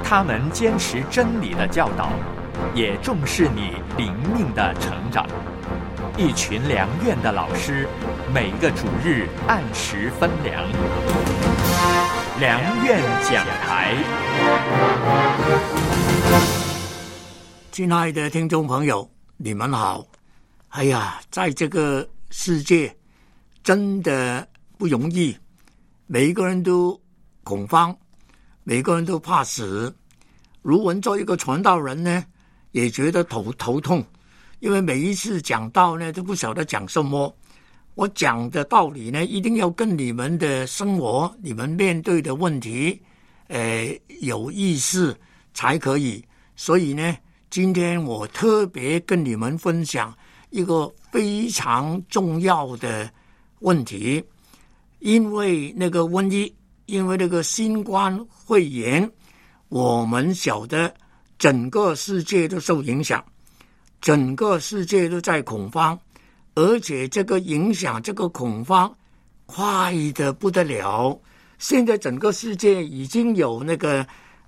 他们坚持真理的教导，也重视你灵命的成长。一群良院的老师，每个主日按时分粮。良院讲台。 亲爱的听众朋友，你们好。哎呀，在这个世界真的不容易，每一个人都恐慌，每个人都怕死。如文做一个传道人呢，也觉得头痛，因为每一次讲道呢，都不晓得讲什么。我讲的道理呢，一定要跟你们的生活、你们面对的问题，有意思才可以。所以呢，今天我特别跟你们分享一个非常重要的问题，因为那个瘟疫，因为那个新冠肺炎，我们晓得整个世界都受影响，整个世界都在恐慌。而且这个影响，这个恐慌快得不得了。现在整个世界已经有那个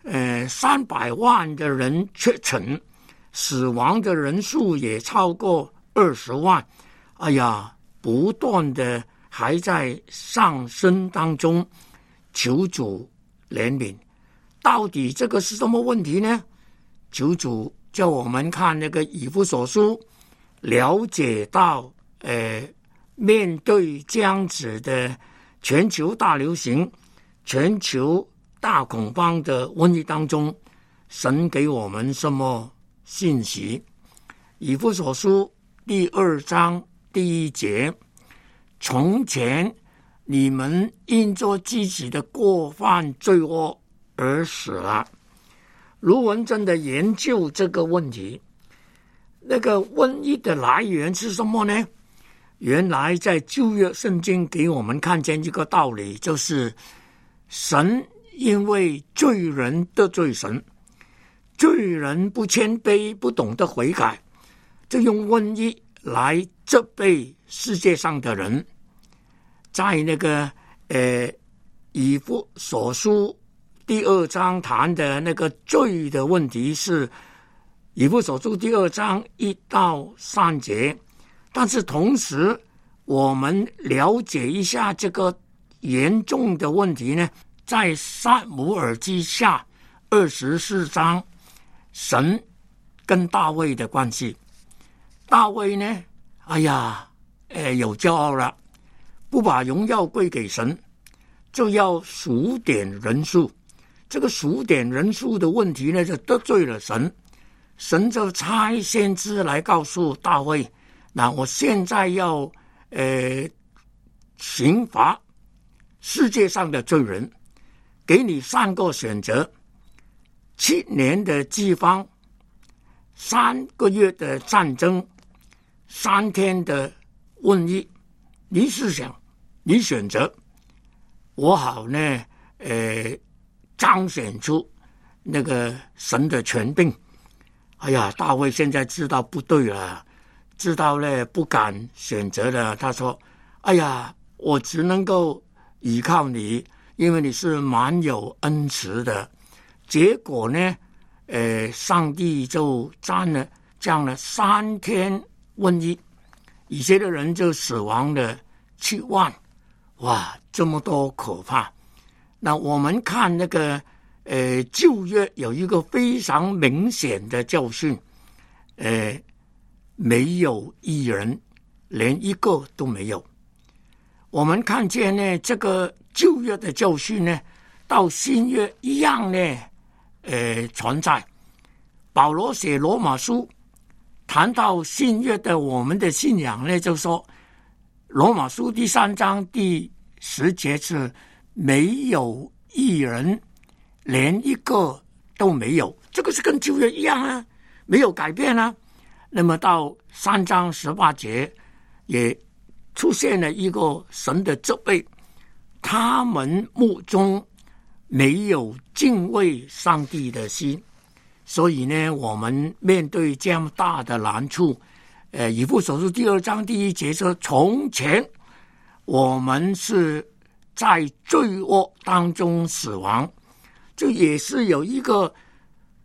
300万的人确诊，死亡的人数也超过20万。哎呀，不断的还在上升当中，求主怜悯。到底这个是什么问题呢？求主叫我们看那个以弗所书，了解到面对这样子的全球大流行、全球大恐慌的瘟疫当中，神给我们什么信息？以弗所书第2章第1节，从前你们因着自己的过犯罪恶而死了。卢文真的研究这个问题，那个瘟疫的来源是什么呢？原来在旧约圣经给我们看见一个道理，就是神因为罪人得罪神，罪人不谦卑，不懂得悔改，就用瘟疫来责备世界上的人。在那个以弗所书第2章谈的那个罪的问题，是以弗所书第2章1到3节。但是同时我们了解一下这个严重的问题呢，在撒母耳记下24章，神跟大卫的关系。大卫呢，哎呀，有骄傲了，不把荣耀归给神，就要数点人数。这个数点人数的问题呢，就得罪了神。神就差先知来告诉大卫，那我现在要刑罚世界上的罪人，给你3个选择：7年的饥荒，3个月的战争，3天的瘟疫。你试想，你选择，我好呢彰显出那个神的权柄。哎呀，大卫现在知道不对了，知道呢不敢选择了。他说，哎呀，我只能够依靠你，因为你是蛮有恩慈的。结果呢上帝就降了3天瘟疫，以色列人就死亡了7万。哇，这么多可怕。那我们看那个旧约有一个非常明显的教训，没有义人，连一个都没有。我们看见呢，这个旧约的教训呢，到新约一样呢存在。保罗写罗马书谈到新约的我们的信仰呢，就说罗马书第3章第10节是没有义人，连一个都没有。这个是跟旧约一样啊，没有改变啊。那么到3章18节也出现了一个神的责备，他们目中没有敬畏上帝的心。所以呢，我们面对这样大的难处，以弗所书第2章第1节说，从前我们是在罪恶当中死亡，这也是有一个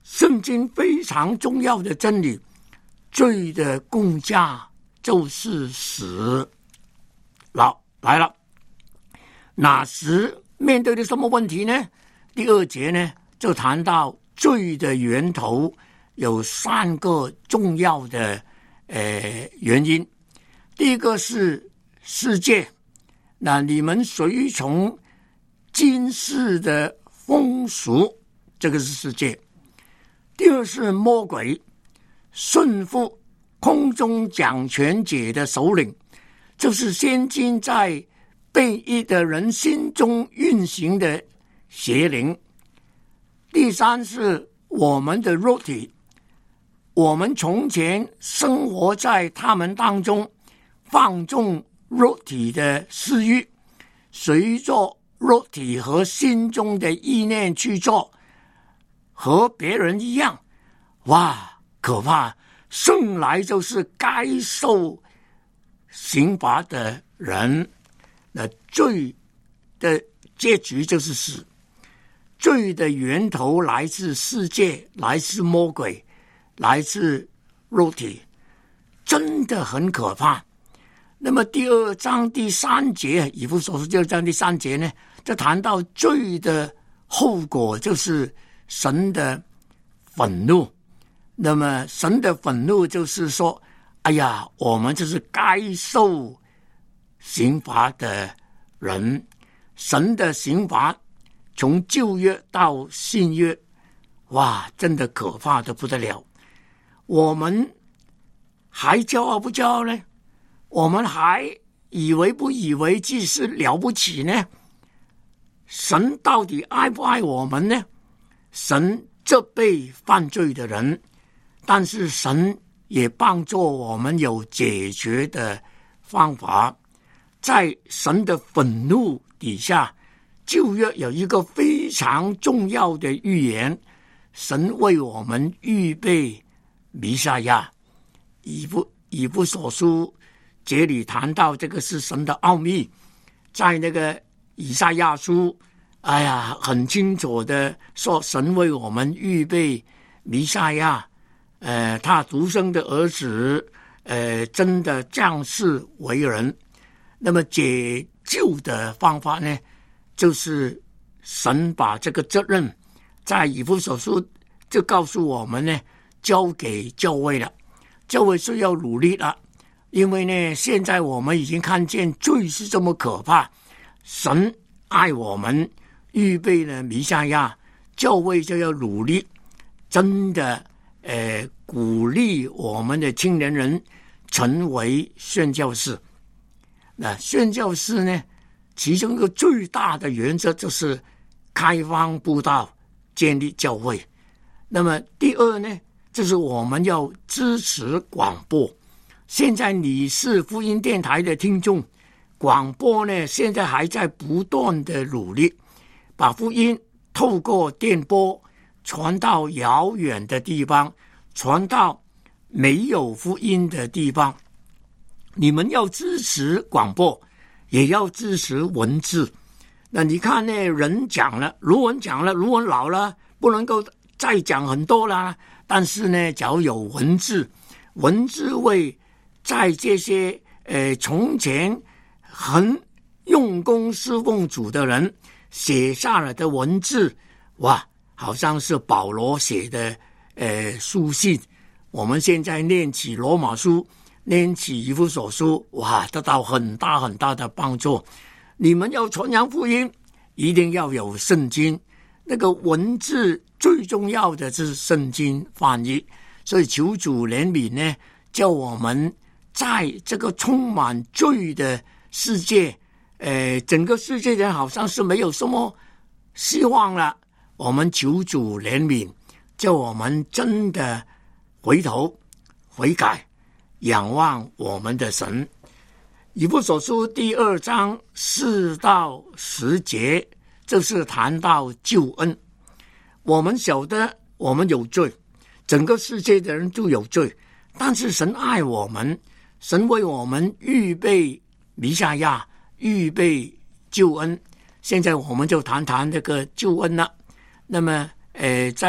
圣经非常重要的真理，罪的工价就是死。来了，那时面对的什么问题呢？第2节呢，就谈到罪的源头有3个重要的原因。第一个是世界，那你们随从今世的风俗，这个是世界。第二是魔鬼，顺服空中掌权者的首领，就是先今在悖逆的人心中运行的邪灵。第三是我们的肉体，我们从前生活在他们当中，放纵肉体的私欲，随着肉体和心中的意念去做，和别人一样。哇，可怕！生来就是该受刑罚的人，那罪的结局就是死。罪的源头来自世界，来自魔鬼，来自肉体，真的很可怕。那么第2章第3节，以弗所书第2章第3节呢，就谈到罪的后果就是神的愤怒。那么神的愤怒就是说，哎呀，我们就是该受刑罚的人。神的刑罚从旧约到新约，哇，真的可怕得不得了。我们还骄傲不骄傲呢？我们还以为不以为自己是了不起呢？神到底爱不爱我们呢？神责备犯罪的人，但是神也帮助我们有解决的方法。在神的愤怒底下，旧约有一个非常重要的预言，神为我们预备弥赛亚。以弗所书这里谈到这个是神的奥秘，在那个以赛亚书，哎呀，很清楚的说，神为我们预备弥赛亚，他独生的儿子，真的降世为人。那么解救的方法呢，就是神把这个责任在以弗所书就告诉我们呢，交给教会了。教会是要努力了，因为呢，现在我们已经看见罪是这么可怕，神爱我们，预备了弥赛亚，教会就要努力，真的鼓励我们的青年人成为宣教士。那宣教士呢，其中一个最大的原则就是开放布道，建立教会。那么第2呢，就是我们要支持广播。现在你是福音电台的听众，广播呢现在还在不断的努力，把福音透过电波传到遥远的地方，传到没有福音的地方。你们要支持广播，也要支持文字。那你看呢，人讲了，卢文讲了，卢文老了，不能够再讲很多啦。但是呢，假如有文字，文字为在这些从前很用功侍奉主的人写下了的文字，哇，好像是保罗写的书信。我们现在念起罗马书，念起以弗所书，哇，得到很大很大的帮助。你们要传扬福音，一定要有圣经，那个文字最重要的是圣经翻译。所以求主怜悯呢，叫我们在这个充满罪的世界，整个世界人好像是没有什么希望了。我们求主怜悯，叫我们真的回头悔改，仰望我们的神。以弗所书第2章4到10节，就是谈到救恩。我们晓得我们有罪，整个世界的人都有罪，但是神爱我们，神为我们预备弥赛亚，预备救恩。现在我们就谈谈这个救恩了。那么在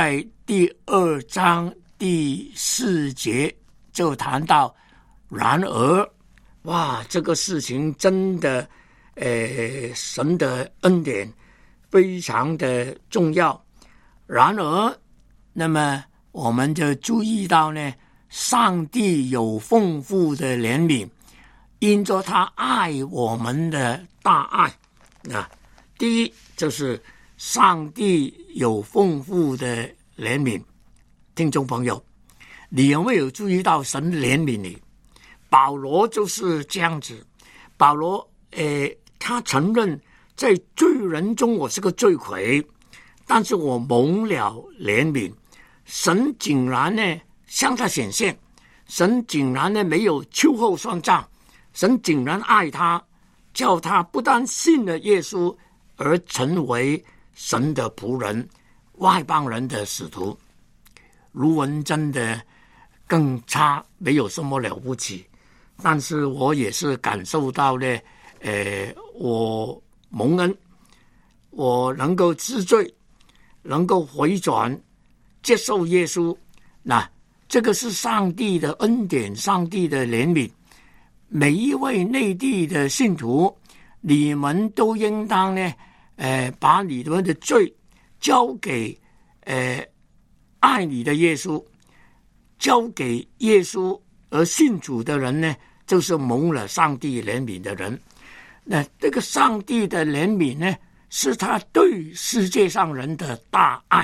第2章第4节就谈到，然而，哇，这个事情真的，神的恩典非常的重要。然而，那么我们就注意到呢，上帝有丰富的怜悯，因着他爱我们的大爱啊。第一就是上帝有丰富的怜悯。听众朋友，你有没有注意到神怜悯你？保罗就是这样子。保罗他承认在罪人中我是个罪魁，但是我蒙了怜悯，神竟然呢向他显现，神竟然呢没有秋后算账，神竟然爱他，叫他不但信了耶稣，而成为神的仆人，外邦人的使徒。卢文真的更差，没有什么了不起，但是我也是感受到呢，我蒙恩，我能够知罪，能够回转，接受耶稣，那这个是上帝的恩典，上帝的怜悯。每一位内地的信徒，你们都应当呢，把你们的罪交给爱你的耶稣，交给耶稣而信主的人呢，就是蒙了上帝怜悯的人。那这个上帝的怜悯呢，是他对世界上人的大爱，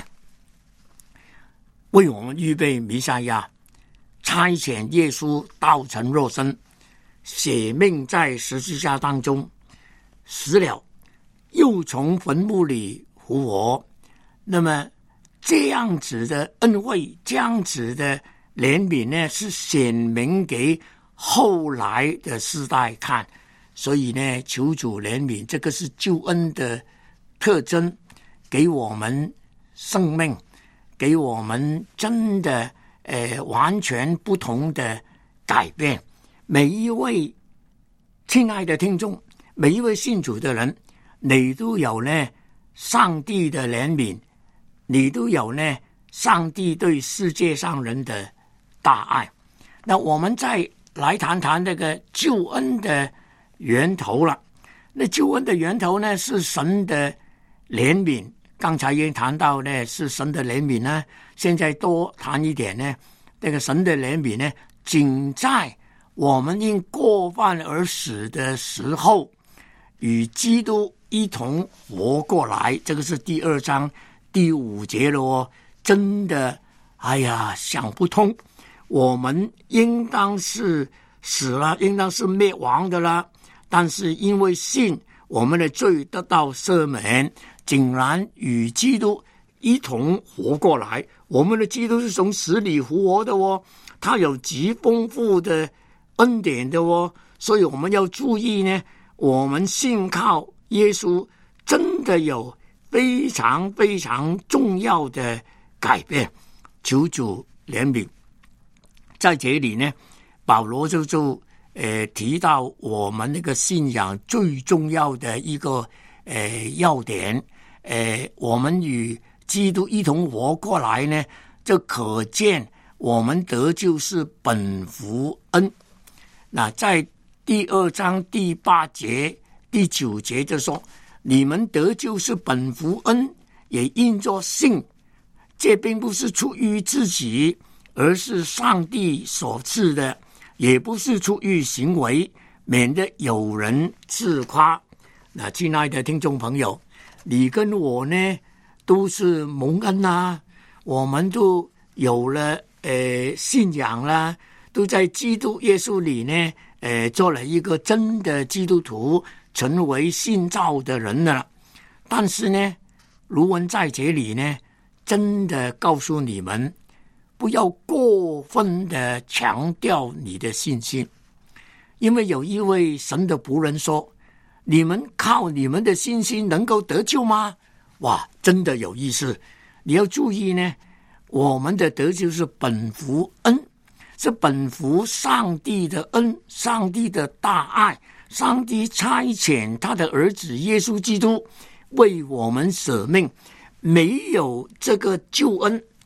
为我们预备弥赛亚，差遣耶稣道成肉身，舍命在十字架当中死了，又从坟墓里复活。那么这样子的恩惠，这样子的怜悯呢，是显明给后来的世代看。所以呢，求主怜悯，这个是救恩的特征，给我们生命，给我们真的完全不同的改变。每一位亲爱的听众，每一位信主的人，你都有呢上帝的怜悯，你都有呢上帝对世界上人的大爱。那我们再来谈谈这个救恩的源头了。那救恩的源头呢，是神的怜悯。刚才已经谈到呢，是神的怜悯呢。现在多谈一点呢，这个神的怜悯呢，仅在我们因过犯而死的时候，与基督一同活过来。这个是第2章第5节了哦。真的，哎呀，想不通，我们应当是死了，应当是灭亡的了。但是因为信，我们的罪得到赦免，竟然与基督一同活过来。我们的基督是从死里复活的哦，他有极丰富的恩典的哦。所以我们要注意呢，我们信靠耶稣真的有非常非常重要的改变。求主怜悯。在这里呢，保罗就提到我们那个信仰最重要的一个要点，我们与基督一同活过来呢，就可见我们得救是本乎恩。那在第2章第8节第9节就说，你们得救是本乎恩，也因着信，这并不是出于自己，而是上帝所赐的，也不是出于行为，免得有人自夸。那亲爱的听众朋友，你跟我呢都是蒙恩啊，我们都有了信仰啦，都在基督耶稣里呢做了一个真的基督徒，成为信造的人了。但是呢，卢文在这里呢真的告诉你们，不要过分的强调你的信心。因为有一位神的仆人说，你们靠你们的信心能够得救吗？哇，真的有意思。你要注意呢，我们的得救是本乎恩，是本乎上帝的恩，上帝的大爱，上帝差遣他的儿子耶稣基督为我们舍命。没有这个救恩，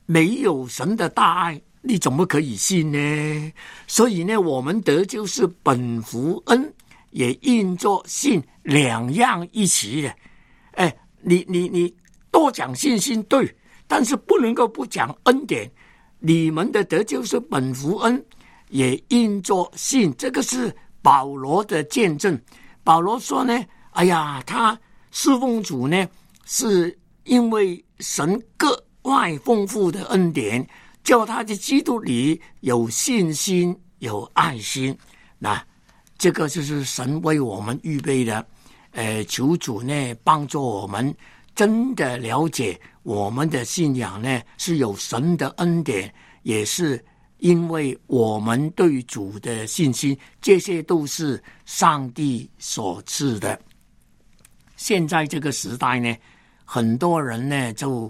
没有神的大爱，你怎么可以信呢？所以呢，我们得救是本福恩，也应作信，两样一起的。你多讲信心对，但是不能够不讲恩典。你们的得救是本福恩，也应作信，这个是保罗的见证。保罗说呢，哎呀，他侍奉主呢，是因为神格外丰富的恩典，叫他在基督里有信心有爱心。那这个就是神为我们预备的，求主呢帮助我们真的了解我们的信仰呢是有神的恩典，也是因为我们对主的信心，这些都是上帝所赐的。现在这个时代呢，很多人呢就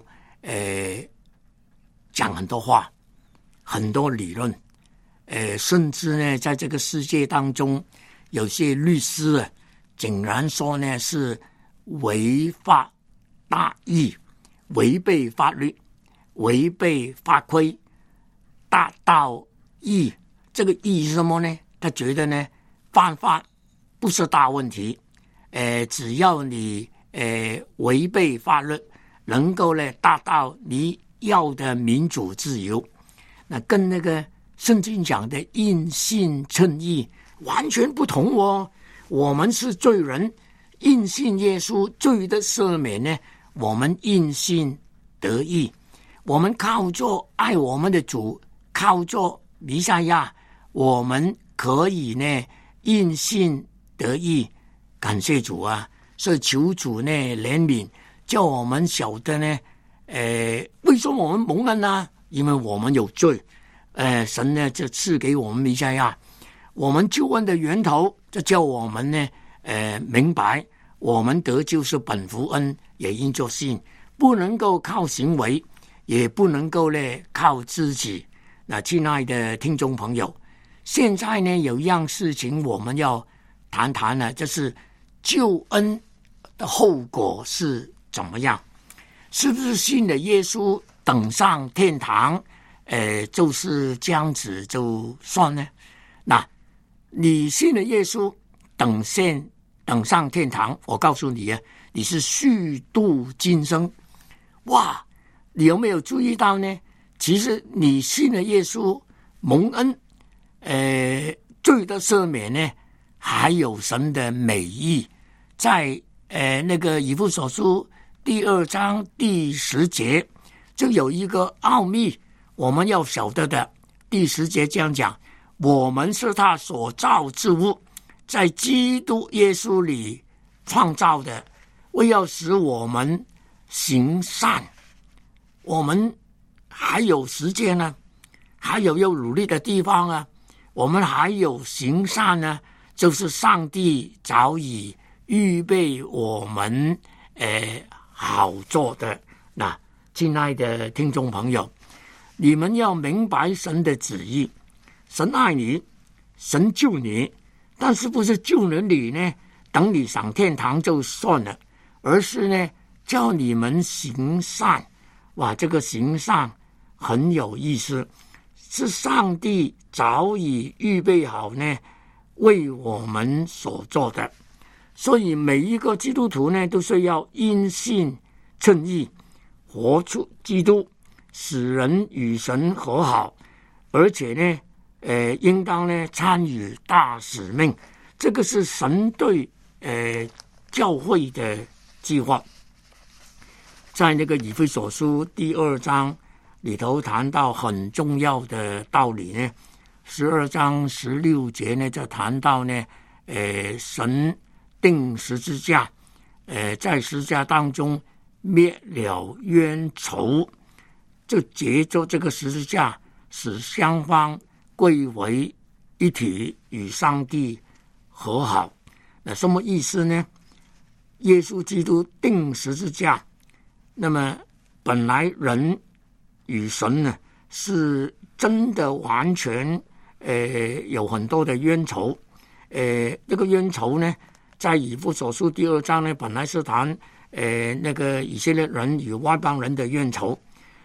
讲很多话，很多理论，甚至呢在这个世界当中，有些律师啊，竟然说呢是违法大义，违背法律，违背法规，大道义。这个义是什么呢？他觉得呢，犯法不是大问题，只要你违背法律，能够呢达到你要的民主自由，那跟那个圣经讲的因信称义完全不同哦。我们是罪人，因信耶稣罪的赦免呢，我们因信得义。我们靠着爱我们的主，靠着弥赛亚，我们可以呢因信得义。感谢主啊！所以求主呢怜悯，叫我们晓得呢，为什么我们蒙恩呢？因为我们有罪，神呢就赐给我们弥赛亚，我们救恩的源头，就叫我们呢，明白我们得救是本福恩，也应作信，不能够靠行为，也不能够呢靠自己。那亲爱的听众朋友，现在呢有一样事情我们要谈谈呢，就是救恩的后果是怎么样？是不是信了耶稣等上天堂？就是这样子就算呢？那你信了耶稣等上天堂，我告诉你啊，你是续度今生。哇，你有没有注意到呢？其实你信了耶稣蒙恩，罪的赦免呢，还有神的美意。在那个以弗所书第2章第10节，就有一个奥秘我们要晓得的。第10节这样讲，我们是他所造之物，在基督耶稣里创造的，为要使我们行善。我们还有时间呢，还有要努力的地方啊，我们还有行善呢，就是上帝早已预备我们好做的。那亲爱的听众朋友，你们要明白神的旨意，神爱你，神救你，但是不是救了你呢等你上天堂就算了，而是呢叫你们行善。哇，这个行善很有意思，是上帝早已预备好呢为我们所做的。所以每一个基督徒呢都是要因信称义，活出基督，使人与神和好，而且呢应当呢参与大使命。这个是神对教会的计划。在那个以弗所书第2章里头谈到很重要的道理呢，12章16节呢就谈到呢神定十字架，在十字架当中灭了冤仇，就借着这个十字架使双方归为一体，与上帝和好。那什么意思呢？耶稣基督定十字架，那么本来人与神呢是真的完全有很多的冤仇，这个冤仇呢在以弗所书第2章呢本来是谈那个以色列人与外邦人的冤仇，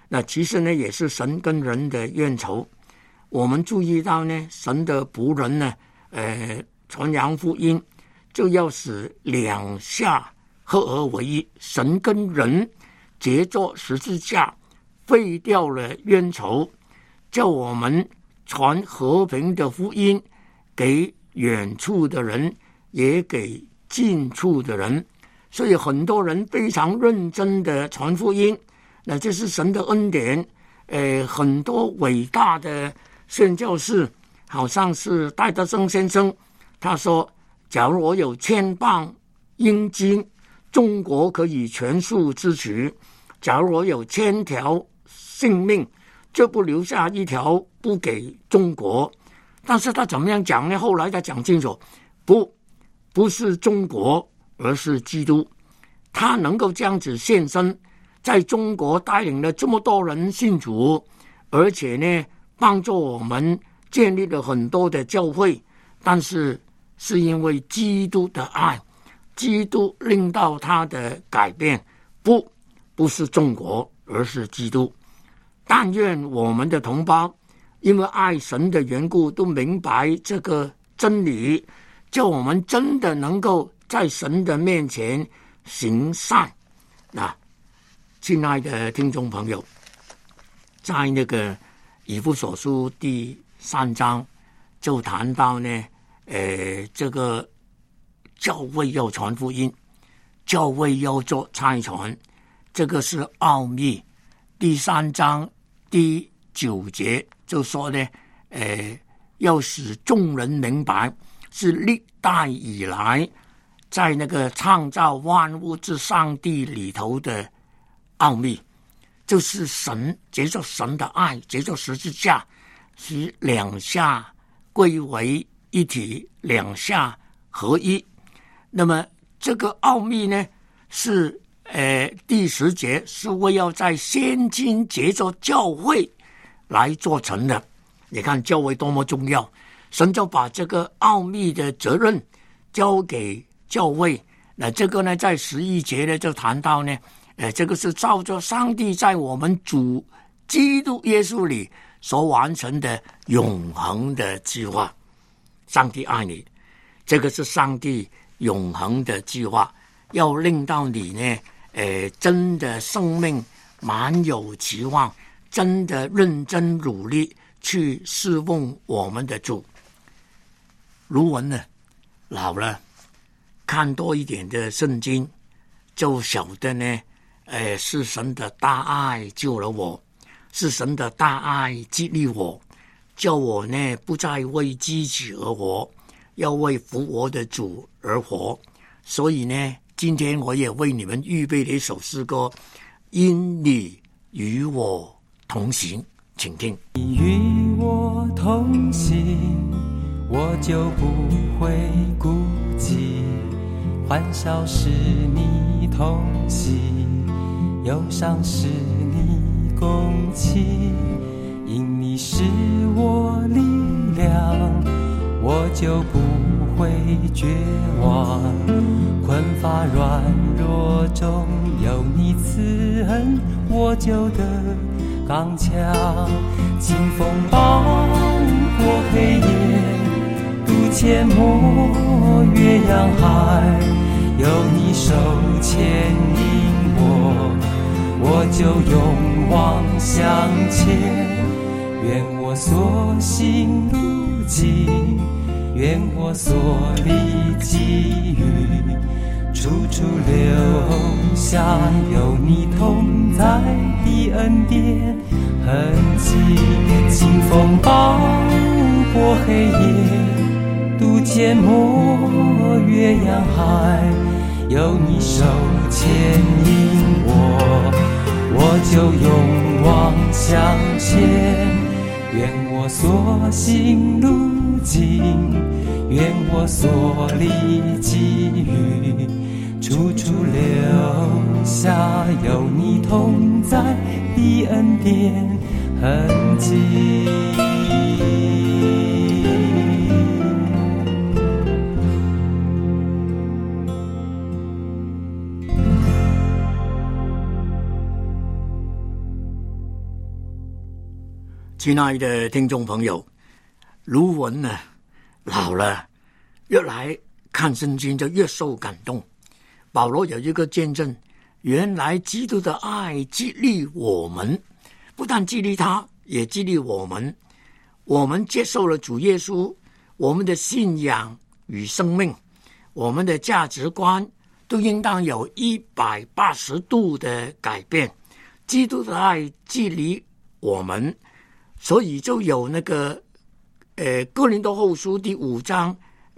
那其实呢，也是神跟人的冤仇。我们注意到呢，神的仆人呢，传扬福音，就要使两下合而为一，神跟人结作十字架，废掉了冤仇，叫我们传和平的福音给远处的人，也给近处的人。所以很多人非常认真的传福音，那这是神的恩典。很多伟大的宣教士，好像是戴德生先生，他说，假如我有1000磅英金，中国可以全数支持；假如我有1000条性命，就不留下一条不给中国。但是他怎么样讲呢？后来他讲清楚，不是中国，而是基督。他能够这样子献身，在中国带领了这么多人信主，而且呢，帮助我们建立了很多的教会，但是是因为基督的爱，基督令到他的改变，不是中国，而是基督。但愿我们的同胞因为爱神的缘故，都明白这个真理，叫我们真的能够在神的面前行善。那亲爱的听众朋友，在那个以弗所书第3章就谈到呢，这个教会要传福音，教会要做差传，这个是奥秘。第3章第9节就说呢，要使众人明白，是历代以来在那个创造万物之上帝里头的奥秘，就是神藉着神的爱，藉着十字架，使两下归为一体，两下合一。那么这个奥秘呢，是第10节是为要在现今藉着教会来做成的。你看教会多么重要，神就把这个奥秘的责任交给教会。那这个呢，在11节呢就谈到呢，这个是照着上帝在我们主基督耶稣里所完成的永恒的计划。上帝爱你，这个是上帝永恒的计划，要令到你呢，真的生命满有期望，真的认真努力去侍奉我们的主。卢文呢，老了，看多一点的圣经，就晓得呢，是神的大爱救了我，是神的大爱激励我，叫我呢不再为自己而活，要为服我的主而活。所以呢，今天我也为你们预备了一首诗歌，因你与我同行，请听。 你与我同行，我就不会孤寂，欢笑是你同喜，忧伤是你共情，因你是我力量，我就不会绝望，困乏软弱中有你慈恩，我就得刚强。清风暴过黑夜，渡阡陌越洋海，有你手牵引我就勇往向前。愿我所行路径，愿我所历际遇，处处留下有你同在的恩典痕迹。清风暴过黑夜，渡阡陌越洋海，有你手牵引我就勇往向前。愿我所行路径，愿我所历际遇，处处留下有你同在的恩典痕迹。 亲爱的听众朋友，卢文呢老了，越来看圣经就越受感动。保罗有一个见证，原来基督的爱激励我们，不但激励他，也激励我们。我们接受了主耶稣，我们的信仰与生命，我们的价值观都应当有180度的改变。基督的爱激励我们，所以就有那个哥林多后书第5章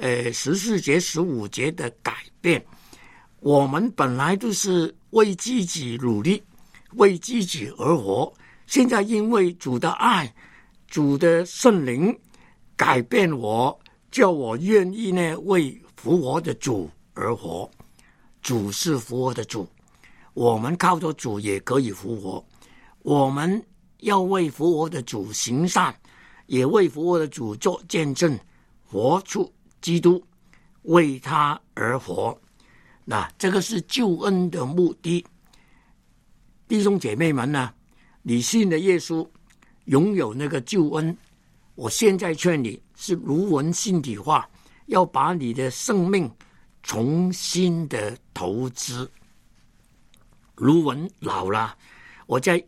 14节15节的改变。我们本来都是为自己努力，为自己而活，现在因为主的爱，主的圣灵改变我，叫我愿意呢为复活的主而活。主是复活的主，我们靠着主也可以复活。我们要为复活的主行善，也为复活的主做见证，活出基督，为他而活。那这个是救恩的目的。弟兄姐妹们呢，你信了耶稣，拥有那个救恩，我现在劝你是如文信体化，要把你的生命重新的投资。如文老了，我在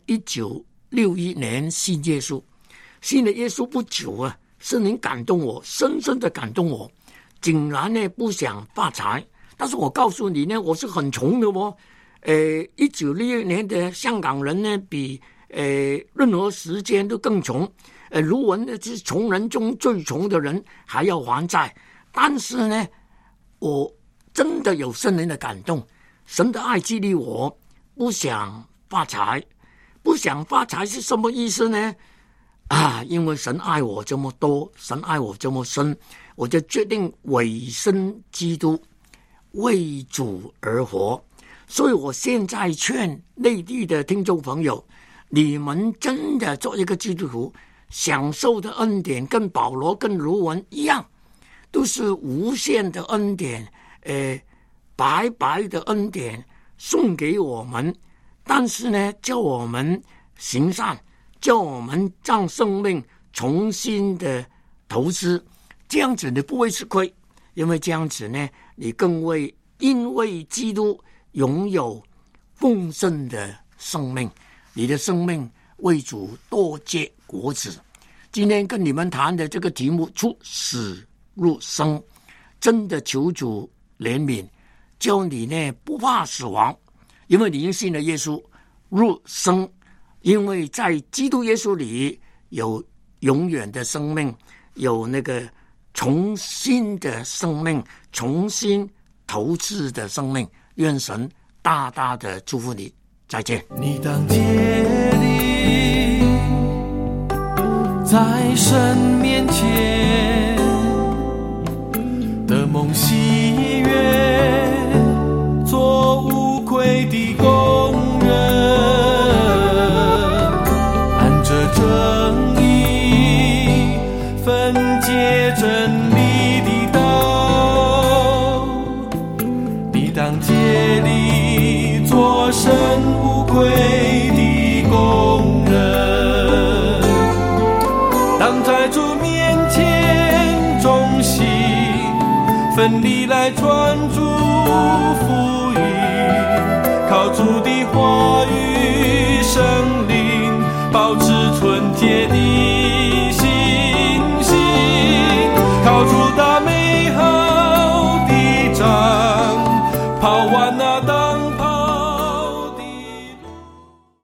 1961年信耶稣，信了耶稣不久啊，圣灵感动我，深深的感动我，竟然呢不想发财。但是我告诉你呢，我是很穷的哦。1961年的香港人呢，比任何时间都更穷。卢文呢是穷人中最穷的人，还要还债。但是呢，我真的有圣灵的感动，神的爱激励我，不想发财。不想发财是什么意思呢？因为神爱我这么多，神爱我这么深，我就决定委身基督，为主而活。所以我现在劝内地的听众朋友，你们真的做一个基督徒，享受的恩典跟保罗跟卢文一样，都是无限的恩典，白白的恩典送给我们。但是呢，叫我们行善，叫我们让生命重新的投资，这样子你不会吃亏，因为这样子呢，你更会因为基督拥有丰盛的生命，你的生命为主多结果子。今天跟你们谈的这个题目，出死入生，真的求主怜悯，叫你呢不怕死亡，因为你已经信了耶稣，入生，因为在基督耶稣里有永远的生命，有那个重新的生命，重新投资的生命。愿神大大的祝福你，再见。 你当竭力在神面前的梦喜悦，做无愧的工人，按着正义分解真理的道，你当竭力做神无愧的工人，当在主面前忠心奋力来传主福音，靠主的话语圣灵保持纯洁的信心，靠主的